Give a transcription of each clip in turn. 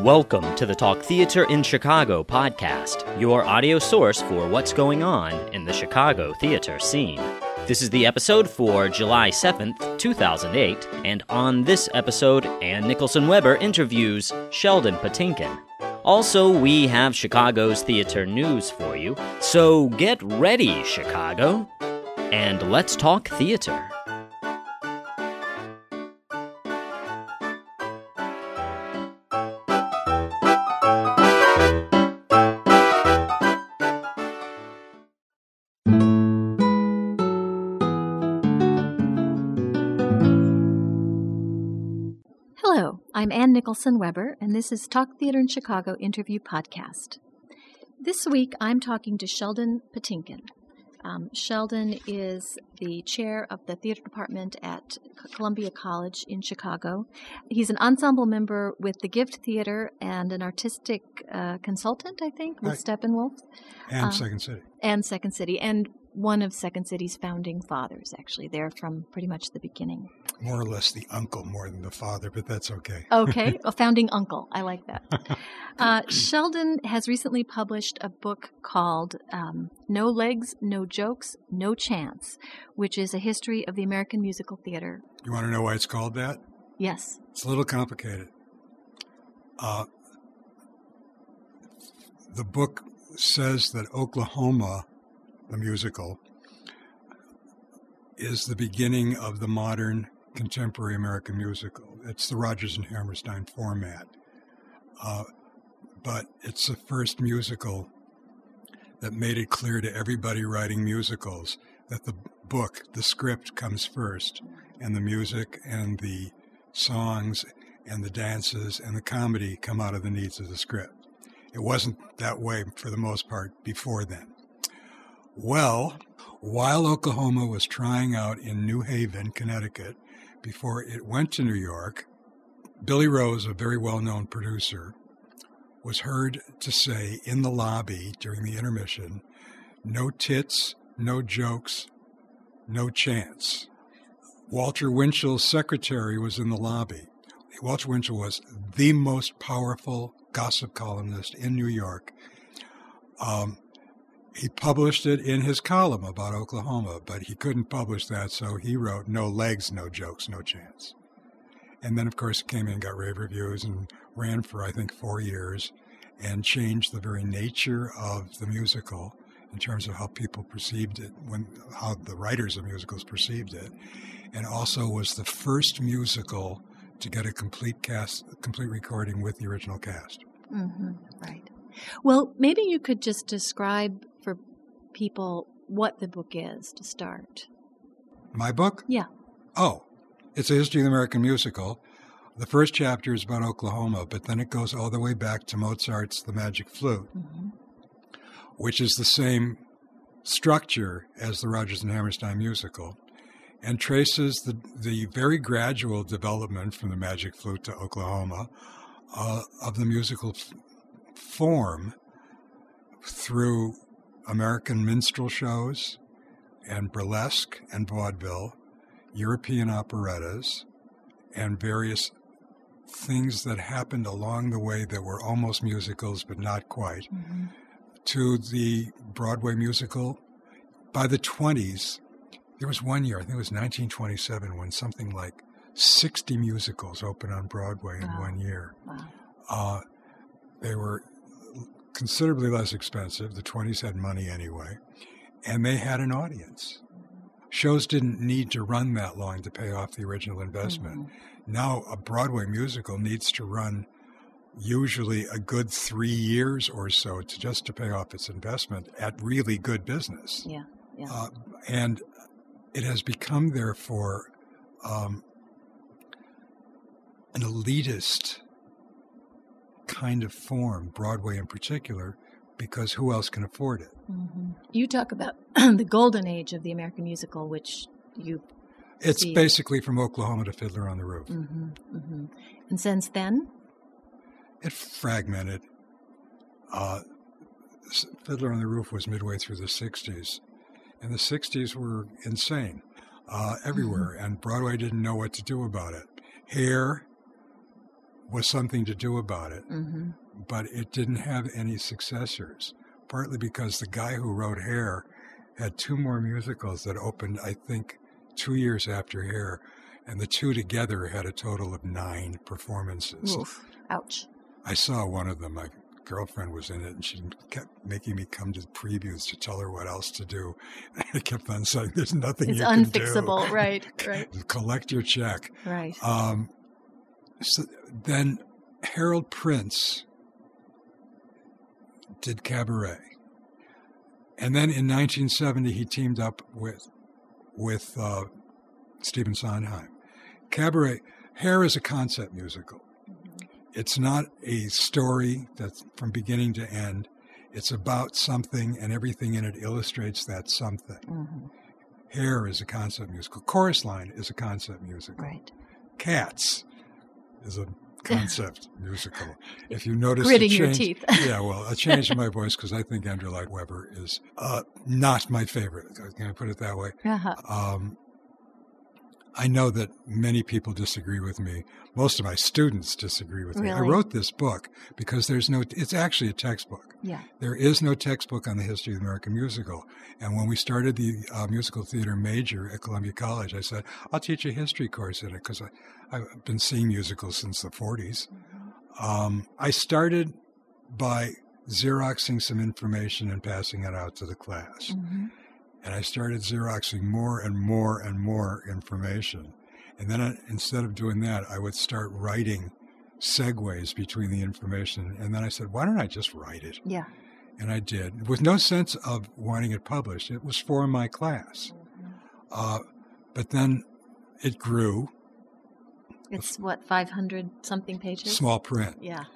Welcome to the Talk Theater in Chicago podcast, your audio source for what's going on in the Chicago theater scene. This is the episode for July 7th, 2008, and on this episode, Ann Nicholson Weber interviews Sheldon Patinkin. Also, we have Chicago's theater news for you, so get ready, Chicago, and let's talk theater. Hello, I'm Ann Nicholson Weber, and this is Talk Theater in Chicago Interview Podcast. This week, I'm talking to Sheldon Patinkin. Sheldon is the chair of the theater department at Columbia College in Chicago. He's an ensemble member with the Gift Theater and an artistic consultant, I think, with Steppenwolf. And Second City. And Second City, and one of Second City's founding fathers, actually. They're from pretty much the beginning. More or less the uncle more than the father, but that's okay. Okay, a founding uncle. I like that. Sheldon has recently published a book called No Legs, No Jokes, No Chance, which is a history of the American musical theater. You want to know why it's called that? Yes. It's a little complicated. The book says that Oklahoma, the musical, is the beginning of the modern contemporary American musical. It's the Rodgers and Hammerstein format. But it's the first musical that made it clear to everybody writing musicals that the book, the script, comes first, and the music and the songs and the dances and the comedy come out of the needs of the script. It wasn't that way for the most part before then. Well, while Oklahoma was trying out in New Haven, Connecticut, before it went to New York, Billy Rose, a very well-known producer, was heard to say in the lobby during the intermission, "No tits, no jokes, no chance." Walter Winchell's secretary was in the lobby. Walter Winchell was the most powerful gossip columnist in New York. He published it in his column about Oklahoma, but he couldn't publish that, so he wrote "No legs, no jokes, no chance." And then, of course, it came in and got rave reviews and ran for, I think, 4 years and changed the very nature of the musical in terms of how people perceived it, how the writers of musicals perceived it, and also was the first musical to get a complete recording with the original cast. Mm-hmm. Right. Well, maybe you could just describe for people what the book is to start. My book? Yeah. Oh, it's a history of the American musical. The first chapter is about Oklahoma, but then it goes all the way back to Mozart's The Magic Flute, which is the same structure as the Rodgers and Hammerstein musical, and traces the very gradual development from the Magic Flute to Oklahoma of the musical form through American minstrel shows and burlesque and vaudeville, European operettas, and various things that happened along the way that were almost musicals but not quite, to the Broadway musical. By the 20s, there was one year, I think it was 1927, when something like 60 musicals opened on Broadway in 1 year. Wow. They were considerably less expensive. The 20s had money anyway, and they had an audience. Shows didn't need to run that long to pay off the original investment. Now a Broadway musical needs to run usually a good 3 years or so to pay off its investment at really good business. Yeah. And it has become, therefore, an elitist kind of form, Broadway in particular, because who else can afford it? You talk about the golden age of the American musical, which you It's basically from Oklahoma to Fiddler on the Roof. And since then? It fragmented. Fiddler on the Roof was midway through the 60s, and the 60s were insane everywhere, and Broadway didn't know what to do about it. Hair was something to do about it. Mm-hmm. But it didn't have any successors, partly because the guy who wrote Hair had 2 more musicals that opened, I think, 2 years after Hair, and the 2 together had a total of 9 performances. Oof. Ouch. I saw one of them. My girlfriend was in it, and she kept making me come to previews to tell her what else to do. And I kept on saying, there's nothing It's you can unfixable. do. Right. Collect your check. Right. So then Harold Prince did Cabaret. And then in 1970, he teamed up with Stephen Sondheim. Cabaret, Hair is a concept musical. Mm-hmm. It's not a story that's from beginning to end. It's about something, and everything in it illustrates that something. Mm-hmm. Hair is a concept musical. Chorus Line is a concept musical. Right. Cats is a concept musical. If you notice gritting a change, your teeth. Yeah, well, a change in my voice because I think Andrew Lloyd Webber is not my favorite. Can I put it that way? Uh-huh. I know that many people disagree with me. Most of my students disagree with me. I Really? wrote this book because it's actually a textbook. Yeah. There is no textbook on the history of the American musical. And when we started the musical theater major at Columbia College, I said, I'll teach a history course in it because I've been seeing musicals since the 40s. Mm-hmm. I started by Xeroxing some information and passing it out to the class. Mm-hmm. And I started Xeroxing more and more and more information. And then instead of doing that, I would start writing segues between the information. And then I said, why don't I just write it? Yeah. And I did, with no sense of wanting it published. It was for my class. Mm-hmm. But then it grew. It's 500-something pages? Small print. Yeah.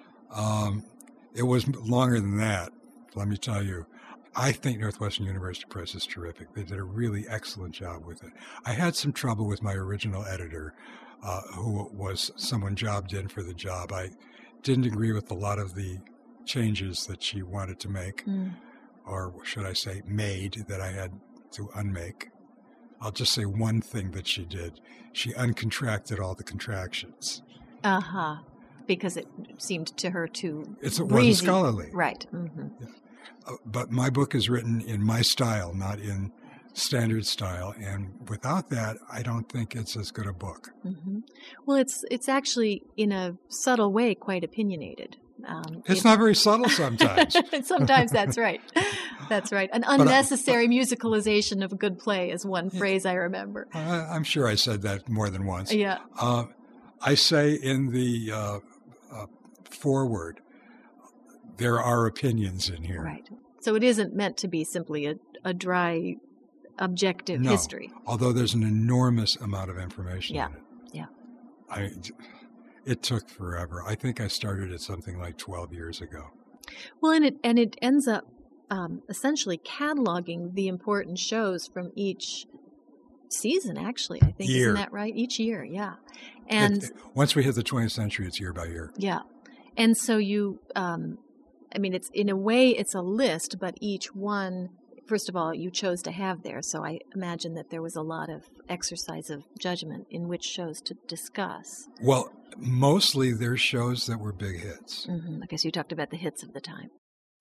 It was longer than that, let me tell you. I think Northwestern University Press is terrific. They did a really excellent job with it. I had some trouble with my original editor, who was someone jobbed in for the job. I didn't agree with a lot of the changes that she wanted to make, or should I say made, that I had to unmake. I'll just say one thing that she did. She uncontracted all the contractions. Uh-huh. Because it seemed to her too It wasn't breezy. scholarly. Right. Mm-hmm. Yeah. But my book is written in my style, not in standard style. And without that, I don't think it's as good a book. Mm-hmm. Well, it's actually, in a subtle way, quite opinionated. It's not very subtle sometimes. Sometimes that's right. That's right. An unnecessary musicalization of a good play is one phrase I remember. I'm sure I said that more than once. Yeah. I say in the foreword, there are opinions in here. Right. So it isn't meant to be simply a dry, objective history. Although there's an enormous amount of information in it. Yeah. It took forever. I think I started it something like 12 years ago. Well, and it ends up essentially cataloging the important shows from each season, actually, I think. Year. Isn't that right? Each year, yeah. And once we hit the 20th century, it's year by year. Yeah. And so you, it's in a way, it's a list, but each one, first of all, you chose to have there. So I imagine that there was a lot of exercise of judgment in which shows to discuss. Well, mostly there's shows that were big hits. Mm-hmm. I guess you talked about the hits of the time.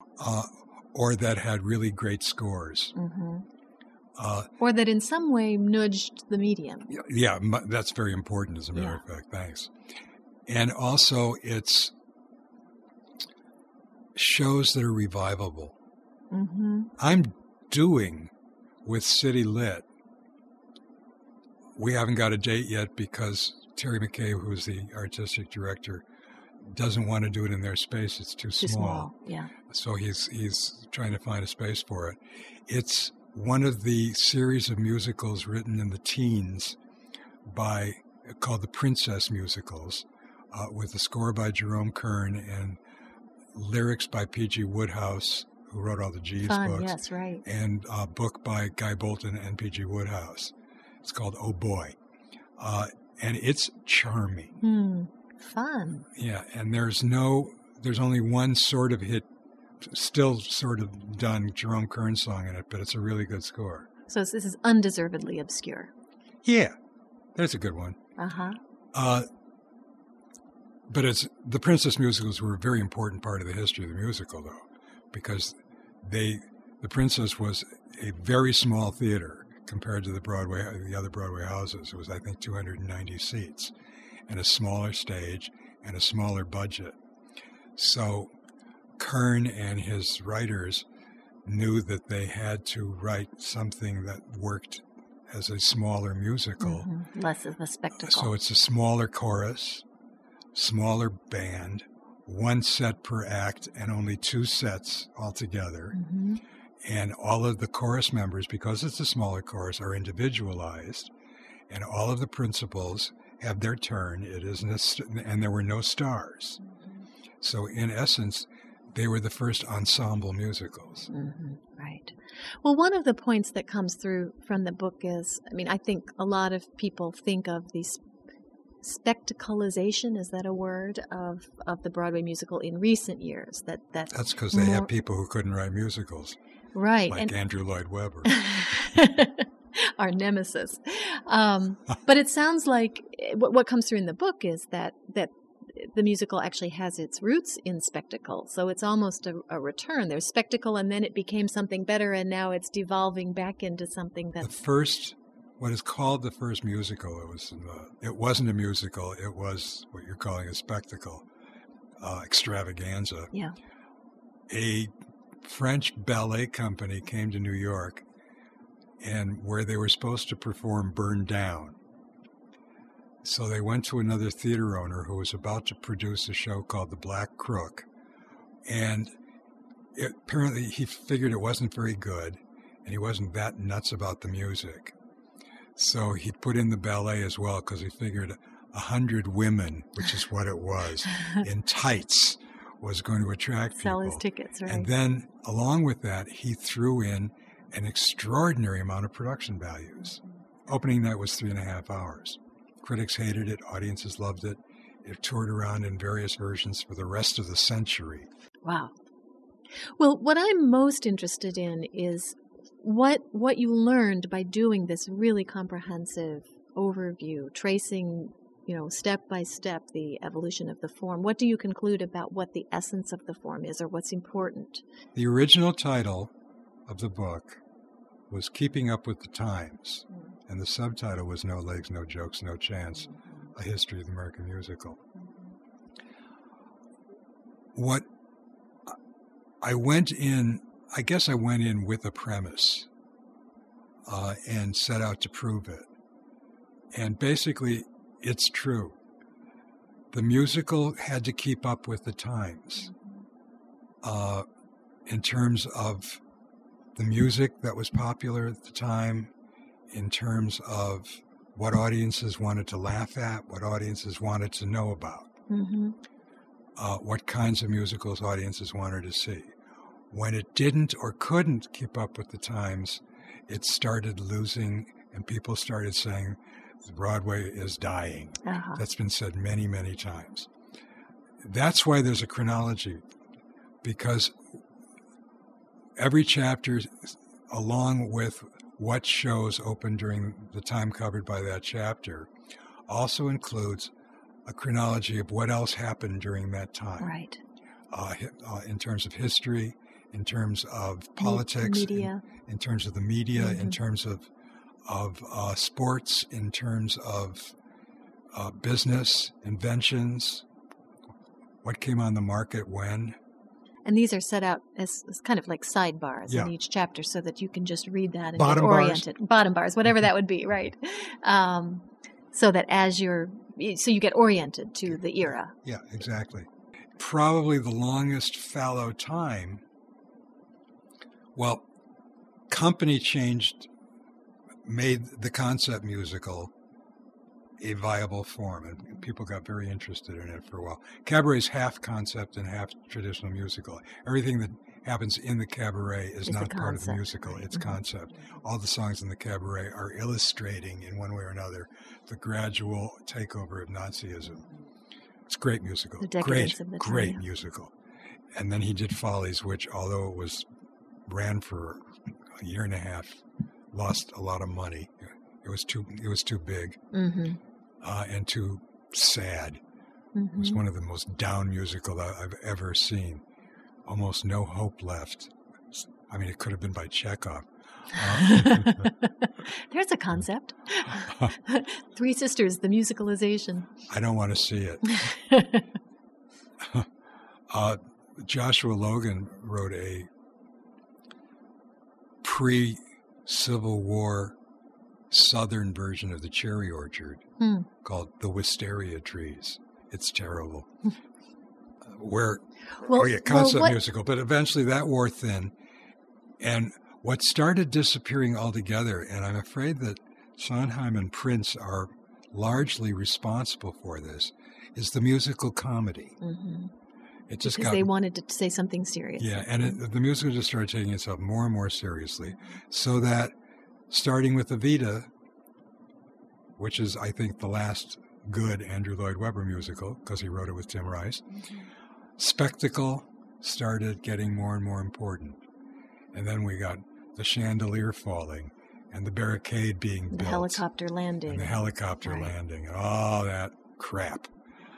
Or that had really great scores. Mm-hmm. Or that in some way nudged the medium. Yeah, that's very important, as a matter of fact. Thanks. And also, it's shows that are revivable. Mm-hmm. I'm doing with City Lit. We haven't got a date yet because Terry McCabe, who's the artistic director, doesn't want to do it in their space. It's too small. Yeah. So he's trying to find a space for it. It's one of the series of musicals written in the teens called the Princess Musicals, with a score by Jerome Kern and lyrics by P.G. Woodhouse, who wrote all the Jeeves books. Yes, right. And a book by Guy Bolton and P.G. Woodhouse. It's called Oh Boy. And it's charming. Fun. Yeah, and there's only one sort of hit, still sort of done Jerome Kern song in it, but it's a really good score. So this is undeservedly obscure. Yeah, there's a good one. Uh-huh. But the Princess musicals were a very important part of the history of the musical, though, because the Princess was a very small theater compared to the other Broadway houses. It was, I think, 290 seats, and a smaller stage and a smaller budget. So Kern and his writers knew that they had to write something that worked as a smaller musical. Mm-hmm. Less of a spectacle. So it's a smaller chorus, smaller band, one set per act, and only 2 sets altogether. Mm-hmm. And all of the chorus members, because it's a smaller chorus, are individualized, and all of the principals have their turn. It isn't, and there were no stars. Mm-hmm. So in essence, they were the first ensemble musicals. Mm-hmm. Right. Well, one of the points that comes through from the book is, I think a lot of people think of the spectacleization, is that a word, of the Broadway musical in recent years. That's because they have people who couldn't write musicals. Right. Like Andrew Lloyd Webber. Our nemesis. But it sounds like what comes through in the book is that the musical actually has its roots in spectacle. So it's almost a return. There's spectacle, and then it became something better, and now it's devolving back into something that's... What is called the first musical, it wasn't a musical, it was what you're calling a spectacle, extravaganza. Yeah. A French ballet company came to New York, and where they were supposed to perform burned down. So they went to another theater owner who was about to produce a show called The Black Crook. And apparently he figured it wasn't very good, and he wasn't that nuts about the music. So he put in the ballet as well, because he figured 100 women, which is what it was, in tights, was going to attract people. Sell his tickets, right? And then, along with that, he threw in an extraordinary amount of production values. Opening night was 3.5 hours. Critics hated it. Audiences loved it. It toured around in various versions for the rest of the century. Wow. Well, what I'm most interested in is what you learned by doing this really comprehensive overview, tracing, step by step the evolution of the form. What do you conclude about what the essence of the form is, or what's important? The original title of the book was Keeping Up with the Times, and the subtitle was No Legs, No Jokes, No Chance, A History of the American Musical. What I guess I went in with a premise and set out to prove it. And basically, it's true. The musical had to keep up with the times in terms of the music that was popular at the time, in terms of what audiences wanted to laugh at, what audiences wanted to know about, what kinds of musicals audiences wanted to see. When it didn't or couldn't keep up with the times, it started losing, and people started saying, Broadway is dying. Uh-huh. That's been said many, many times. That's why there's a chronology, because every chapter, along with what shows open during the time covered by that chapter, also includes a chronology of what else happened during that time. Right. In terms of history, in terms of politics, media. In terms of the media, in terms of sports, in terms of business, inventions, what came on the market when. And these are set out as kind of like sidebars Yeah. in each chapter, so that you can just read that and Bottom get bars. oriented. Bottom bars, whatever that would be, right? So that so you get oriented to the era. Yeah, exactly. Probably the longest fallow time. Well, company made the concept musical a viable form, and people got very interested in it for a while. Cabaret's half concept and half traditional musical. Everything that happens in the cabaret is not part of the musical, it's concept. All the songs in the cabaret are illustrating, in one way or another, the gradual takeover of Nazism. It's a great musical. The decadence of the time, Great yeah. musical. And then he did Follies, which, although it ran for a year and a half, lost a lot of money. It was too big and too sad It was one of the most down musicals I've ever seen. Almost no hope left. I mean, it could have been by Chekhov. There's a concept. Three Sisters, the musicalization. I don't want to see it. Joshua Logan wrote a pre-Civil War Southern version of the Cherry Orchard called The Wisteria Trees. It's terrible. Concept musical, but eventually that wore thin. And what started disappearing altogether, and I'm afraid that Sondheim and Prince are largely responsible for this, is the musical comedy. It just because they wanted to say something serious. Yeah, and the musical just started taking itself more and more seriously, so that starting with Evita, which is, I think, the last good Andrew Lloyd Webber musical, because he wrote it with Tim Rice, spectacle started getting more and more important. And then we got the chandelier falling and the barricade being built. The helicopter landing. And the helicopter landing and all that crap.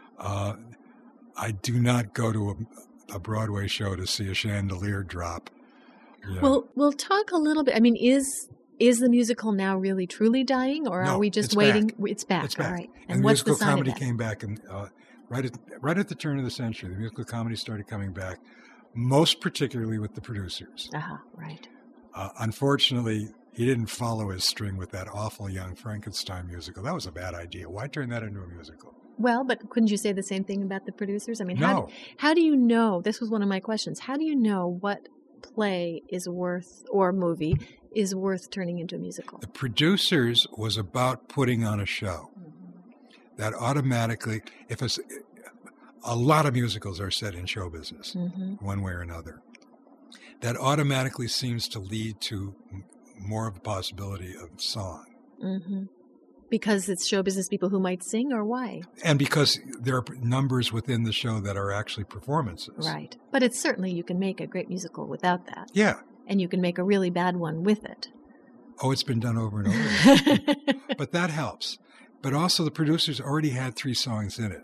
I do not go to a Broadway show to see a chandelier drop. Yeah. Well, we'll talk a little bit. I mean, is the musical now really truly dying, or are we just waiting? Back. It's back. It's back. All right. And what's musical the sign comedy of that? came back, and right at the turn of the century, the musical comedy started coming back, most particularly with the producers. Right. Unfortunately, he didn't follow his string with that awful Young Frankenstein musical. That was a bad idea. Why turn that into a musical? Well, but couldn't you say the same thing about the producers? I mean, No. How do you know? This was one of my questions. How do you know what play is worth, or movie is worth turning into a musical? The producers was about putting on a show. That automatically, a lot of musicals are set in show business, one way or another. That automatically seems to lead to more of a possibility of song. Because it's show business people who might sing, or why? And because there are numbers within the show that are actually performances. Right. But it's certainly, you can make a great musical without that. Yeah. And you can make a really bad one with it. Oh, it's been done over and over. But that helps. But also the producers already had 3 songs in it.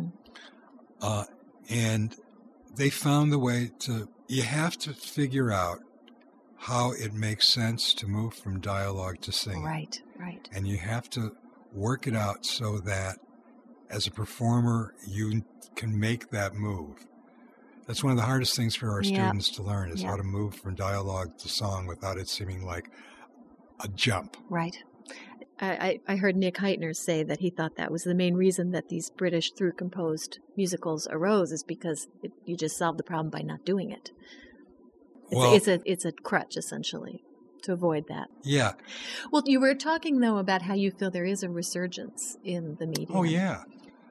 And they found the way to, you have to figure out how it makes sense to move from dialogue to singing. Right. And you have to work it out so that as a performer, you can make that move. That's one of the hardest things for our students to learn, is how to move from dialogue to song without it seeming like a jump. Right. I heard Nick Heitner say that he thought that was the main reason that these British through-composed musicals arose, is because you just solved the problem by not doing it. It's a crutch, essentially, to avoid that. Yeah. Well, you were talking, though, about how you feel there is a resurgence in the media. Oh, yeah.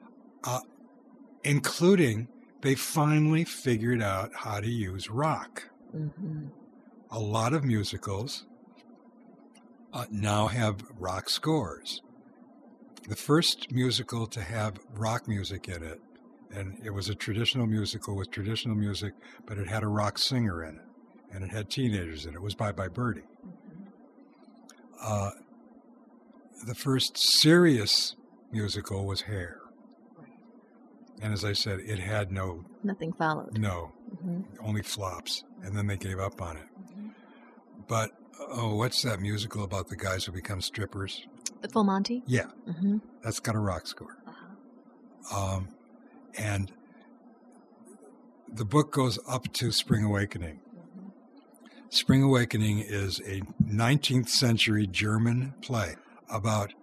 Including, they finally figured out how to use rock. A lot of musicals now have rock scores. The first musical to have rock music in it, and it was a traditional musical with traditional music, but it had a rock singer in it, and it had teenagers in it. It was Bye Bye Birdie. The first serious musical was Hair. And as I said, it had nothing followed. No, only flops. And then they gave up on it. But, what's that musical about the guys who become strippers? The Full Monty? Yeah. That's got a rock score. And the book goes up to Spring Awakening. Spring Awakening is a 19th century German play about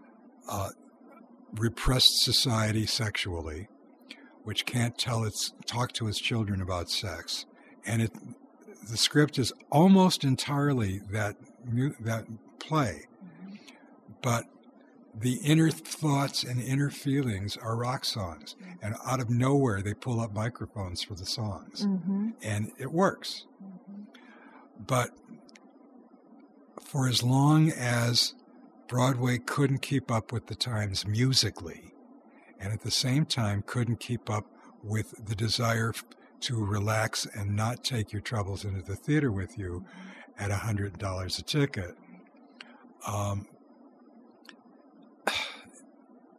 repressed society sexually, which can't talk to its children about sex. And the script is almost entirely that play. But the inner thoughts and inner feelings are rock songs. And out of nowhere, they pull up microphones for the songs. And it works. But for as long as Broadway couldn't keep up with the times musically, and at the same time couldn't keep up with the desire to relax and not take your troubles into the theater with you at $100 a ticket,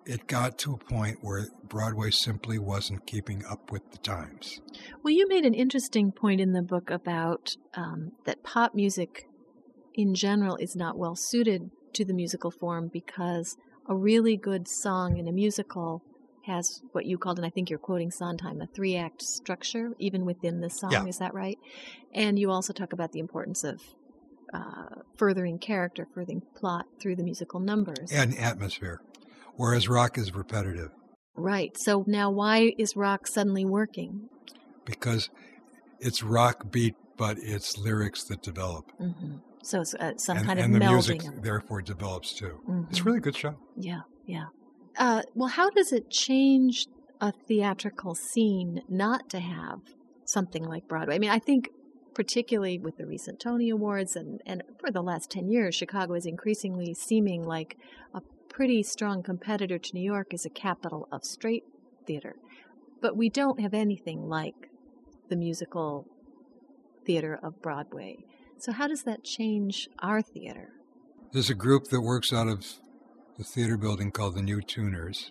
it got to a point where Broadway simply wasn't keeping up with the times. Well, you made an interesting point in the book about that pop music in general is not well suited to the musical form because a really good song in a musical has what you called, and I think you're quoting Sondheim, a 3-act structure, even within the song. Yeah. Is that right? And you also talk about the importance of furthering character, furthering plot through the musical numbers. And atmosphere, whereas rock is repetitive. Right. So now why is rock suddenly working? Because it's rock beat, but it's lyrics that develop. Mm-hmm. So it's some kind of and the melding. music, of therefore, develops too. Mm-hmm. It's a really good show. Yeah, yeah. Well, how does it change a theatrical scene not to have something like Broadway? I mean, I think particularly with the recent Tony Awards and for the last 10 years, Chicago is increasingly seeming like a pretty strong competitor to New York as a capital of straight theater. But we don't have anything like the musical theater of Broadway. So how does that change our theater? There's a group that works out of the theater building called the New Tuners,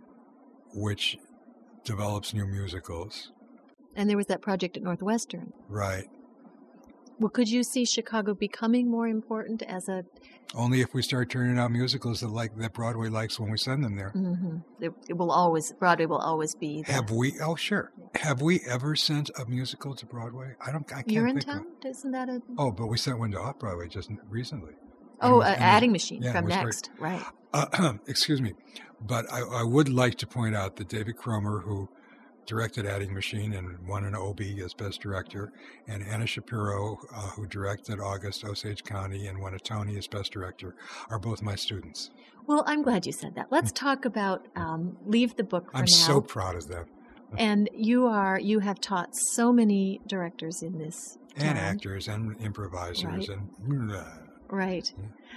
which develops new musicals. And there was that project at Northwestern. Right. Well, could you see Chicago becoming more important as a... Only if we start turning out musicals that Broadway likes when we send them there. Mm-hmm. It will always, Broadway will always be... Have we? Oh, sure. Have we ever sent a musical to Broadway? I can't You're in think town? Isn't that a... Oh, but we sent one to Off-Broadway just recently. Oh, Adding Machine from Next, right. Excuse me. But I would like to point out that David Cromer, who directed Adding Machine and won an Obie as Best Director, and Anna Shapiro, who directed August Osage County and won a Tony as Best Director, are both my students. Well, I'm glad you said that. Let's talk about Leave the Book for Now. I'm so proud of them. And you have taught so many directors in this town. And actors and improvisers. Right. And right.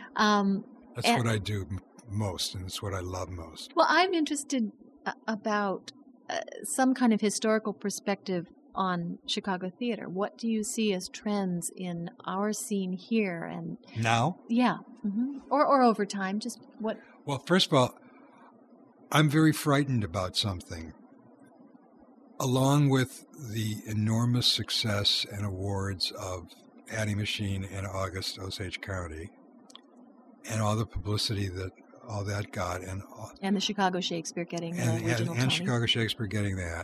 That's what I do most, and it's what I love most. Well, I'm interested about some kind of historical perspective on Chicago theater. What do you see as trends in our scene here? And now? Yeah. Mm-hmm. Or over time, just what? Well, first of all, I'm very frightened about something. Along with the enormous success and awards of Adding Machine and August Osage County, and all the publicity that all that got, and the Chicago Shakespeare getting the regional Tony. And Chicago Shakespeare getting that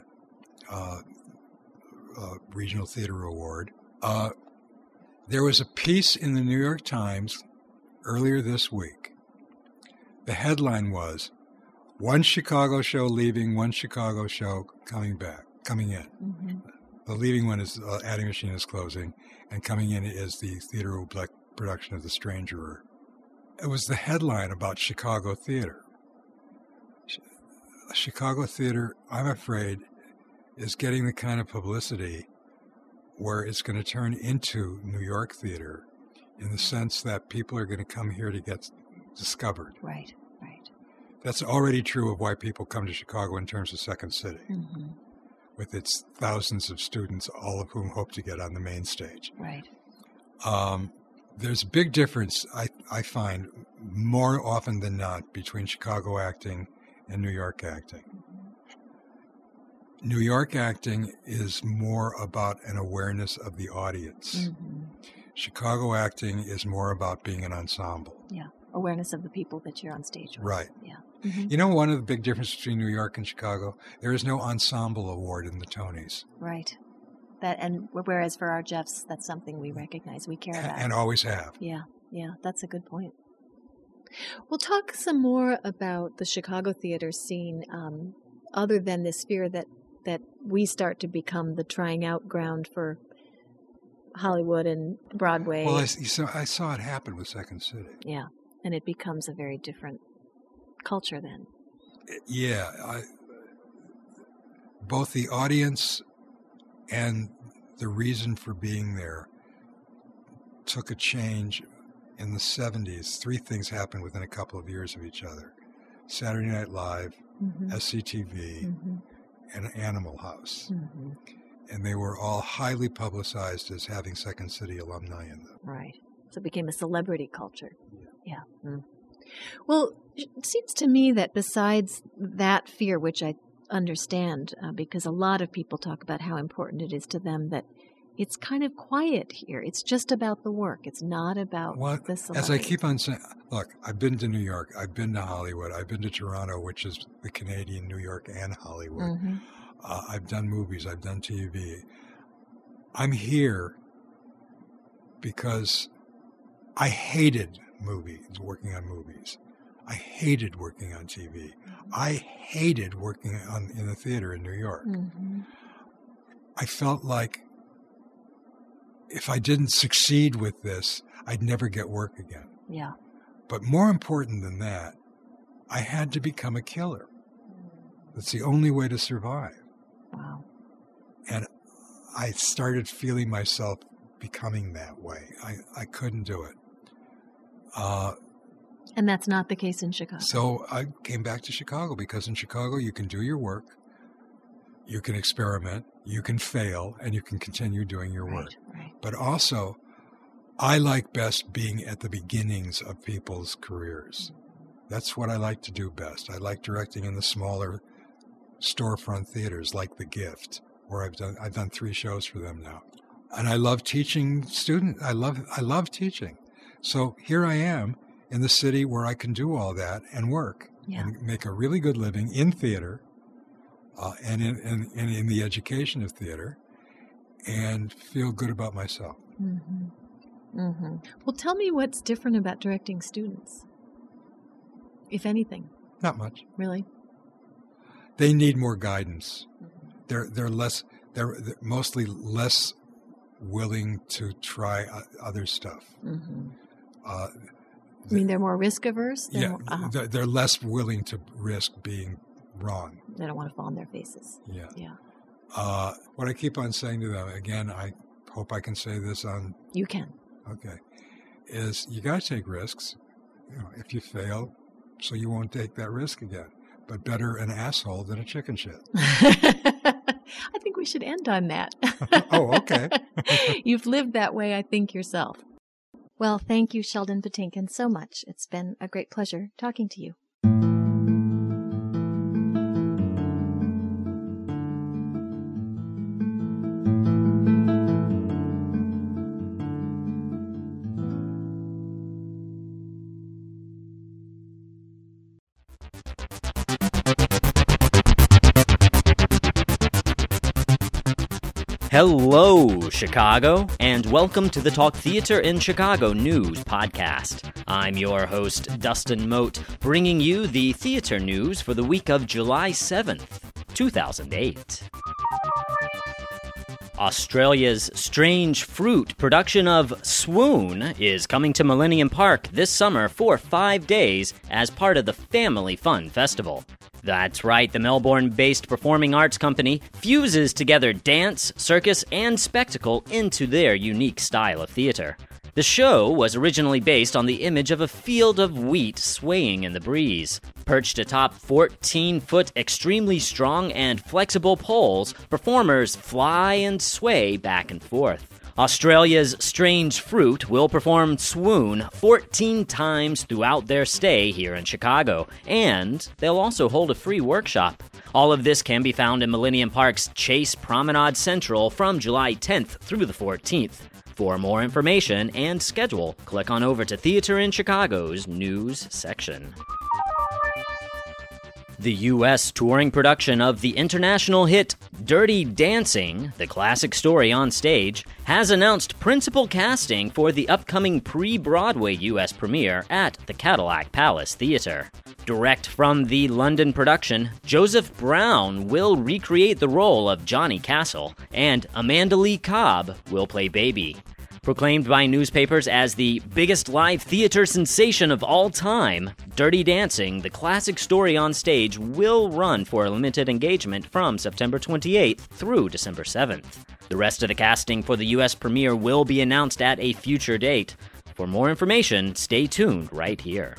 regional theater award. There was a piece in the New York Times earlier this week. The headline was, "One Chicago show leaving, one Chicago show coming in." Mm-hmm. The leaving one is Adding Machine is closing, and coming in is the Theater Oubleck production of The Strangerer. It was the headline about Chicago theater. Chicago theater, I'm afraid, is getting the kind of publicity where it's going to turn into New York theater in the sense that people are going to come here to get discovered. Right, right. That's already true of why people come to Chicago in terms of Second City, mm-hmm. with its thousands of students, all of whom hope to get on the main stage. Right. There's a big difference, I find, more often than not, between Chicago acting and New York acting. New York acting is more about an awareness of the audience. Mm-hmm. Chicago acting is more about being an ensemble. Yeah, awareness of the people that you're on stage with. Right. Yeah. Mm-hmm. You know, one of the big differences between New York and Chicago, there is no ensemble award in the Tonys. Right. And whereas for our Jeffs, that's something we recognize, we care about. And always have. Yeah, that's a good point. We'll talk some more about the Chicago theater scene, other than this fear that we start to become the trying out ground for Hollywood and Broadway. Well, I saw it happen with Second City. Yeah, and it becomes a very different culture then. Yeah, both the audience and the reason for being there took a change in the 70s. Three things happened within a couple of years of each other. Saturday Night Live, mm-hmm. SCTV, mm-hmm. and Animal House. Mm-hmm. And they were all highly publicized as having Second City alumni in them. Right. So it became a celebrity culture. Yeah. Mm. Well, it seems to me that besides that fear, which I understand, because a lot of people talk about how important it is to them, that it's kind of quiet here. It's just about the work. It's not about the celebrity. As I keep on saying, look, I've been to New York. I've been to Hollywood. I've been to Toronto, which is the Canadian New York and Hollywood. Mm-hmm. I've done movies. I've done TV. I'm here because I hated working on movies. I hated working on TV. I hated working in the theater in New York. Mm-hmm. I felt like if I didn't succeed with this, I'd never get work again. Yeah. But more important than that, I had to become a killer. That's the only way to survive. Wow. And I started feeling myself becoming that way. I couldn't do it. And that's not the case in Chicago. So I came back to Chicago because in Chicago you can do your work, you can experiment, you can fail, and you can continue doing your work. Right. But also, I like best being at the beginnings of people's careers. That's what I like to do best. I like directing in the smaller storefront theaters like The Gift, where I've done 3 shows for them now. And I love teaching students. I love teaching. So here I am in the city where I can do all that and work and make a really good living in theater and in the education of theater and feel good about myself. Mm-hmm. Mm-hmm. Well, tell me what's different about directing students, if anything. Not much. Really? They need more guidance. They're mostly less willing to try other stuff. Mm-hmm. You mean they're more risk averse? They're less willing to risk being wrong. They don't want to fall on their faces. Yeah. What I keep on saying to them, again, I hope I can say this on... You can. Okay. Is you got to take risks. If you fail, so you won't take that risk again. But better an asshole than a chicken shit. I think we should end on that. Oh, okay. You've lived that way, I think, yourself. Well, thank you, Sheldon Patinkin, so much. It's been a great pleasure talking to you. Hello, Chicago, and welcome to the Talk Theater in Chicago News podcast. I'm your host, Dustin Mote, bringing you the theater news for the week of July 7th, 2008. Australia's Strange Fruit production of Swoon is coming to Millennium Park this summer for 5 days as part of the Family Fun Festival. That's right, the Melbourne-based performing arts company fuses together dance, circus, and spectacle into their unique style of theater. The show was originally based on the image of a field of wheat swaying in the breeze. Perched atop 14-foot extremely strong and flexible poles, performers fly and sway back and forth. Australia's Strange Fruit will perform Swoon 14 times throughout their stay here in Chicago, and they'll also hold a free workshop. All of this can be found in Millennium Park's Chase Promenade Central from July 10th through the 14th. For more information and schedule, click on over to Theater in Chicago's news section. The U.S. touring production of the international hit Dirty Dancing, the classic story on stage, has announced principal casting for the upcoming pre-Broadway U.S. premiere at the Cadillac Palace Theater. Direct from the London production, Joseph Brown will recreate the role of Johnny Castle, and Amanda Lee Cobb will play Baby. Proclaimed by newspapers as the biggest live theater sensation of all time, Dirty Dancing, the classic story on stage, will run for a limited engagement from September 28th through December 7th. The rest of the casting for the U.S. premiere will be announced at a future date. For more information, stay tuned right here.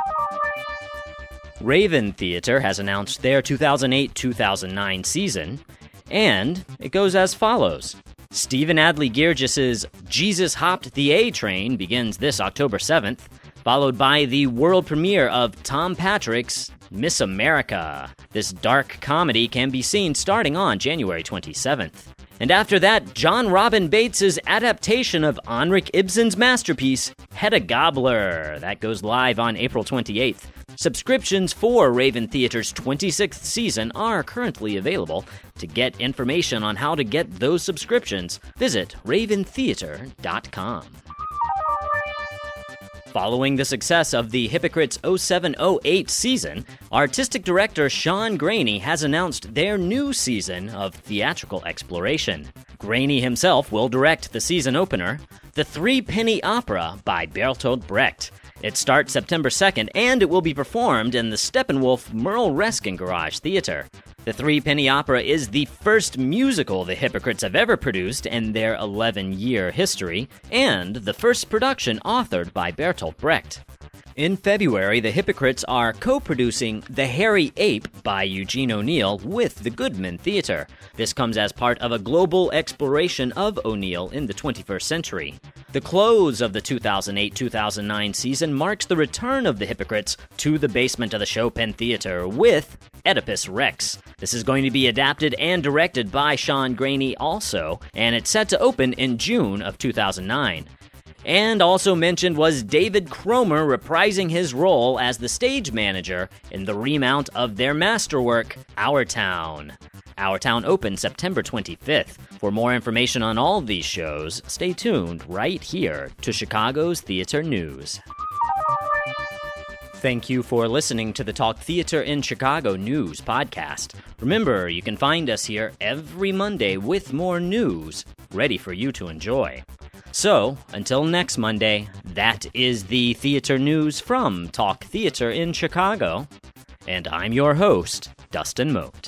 Raven Theater has announced their 2008-2009 season, and it goes as follows. Stephen Adly Guirgis's Jesus Hopped the A Train begins this October 7th. followed by the world premiere of Tom Patrick's Miss America. This dark comedy can be seen starting on January 27th. And after that, John Robin Bates' adaptation of Henrik Ibsen's masterpiece, Hedda Gabler. That goes live on April 28th. Subscriptions for Raven Theater's 26th season are currently available. To get information on how to get those subscriptions, visit raventheater.com. Following the success of the Hypocrites 07-08 season, artistic director Sean Graney has announced their new season of theatrical exploration. Graney himself will direct the season opener, The Three-Penny Opera by Bertolt Brecht. It starts September 2nd, and it will be performed in the Steppenwolf Merle Reskin Garage Theater. The Three-Penny Opera is the first musical the Hypocrites have ever produced in their 11-year history, and the first production authored by Bertolt Brecht. In February, the Hypocrites are co-producing The Hairy Ape by Eugene O'Neill with the Goodman Theater. This comes as part of a global exploration of O'Neill in the 21st century. The close of the 2008-2009 season marks the return of the Hypocrites to the basement of the Chopin Theater with Oedipus Rex. This is going to be adapted and directed by Sean Graney also, and it's set to open in June of 2009. And also mentioned was David Cromer reprising his role as the stage manager in the remount of their masterwork, Our Town. Our Town opens September 25th. For more information on all of these shows, stay tuned right here to Chicago's Theater News. Thank you for listening to the Talk Theater in Chicago News podcast. Remember, you can find us here every Monday with more news ready for you to enjoy. So, until next Monday, that is the theater news from Talk Theater in Chicago. And I'm your host, Dustin Moat.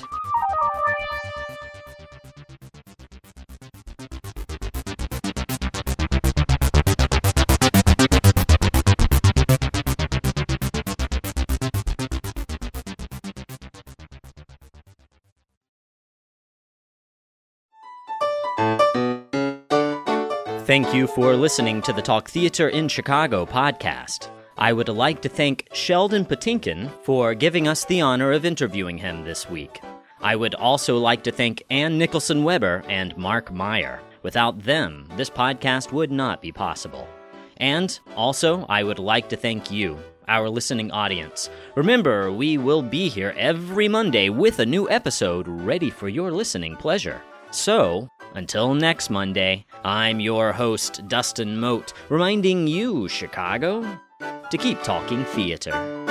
Thank you for listening to the Talk Theater in Chicago podcast. I would like to thank Sheldon Patinkin for giving us the honor of interviewing him this week. I would also like to thank Ann Nicholson Weber and Mark Meyer. Without them, this podcast would not be possible. And also, I would like to thank you, our listening audience. Remember, we will be here every Monday with a new episode ready for your listening pleasure. So, until next Monday, I'm your host, Dustin Moat, reminding you, Chicago, to keep talking theater.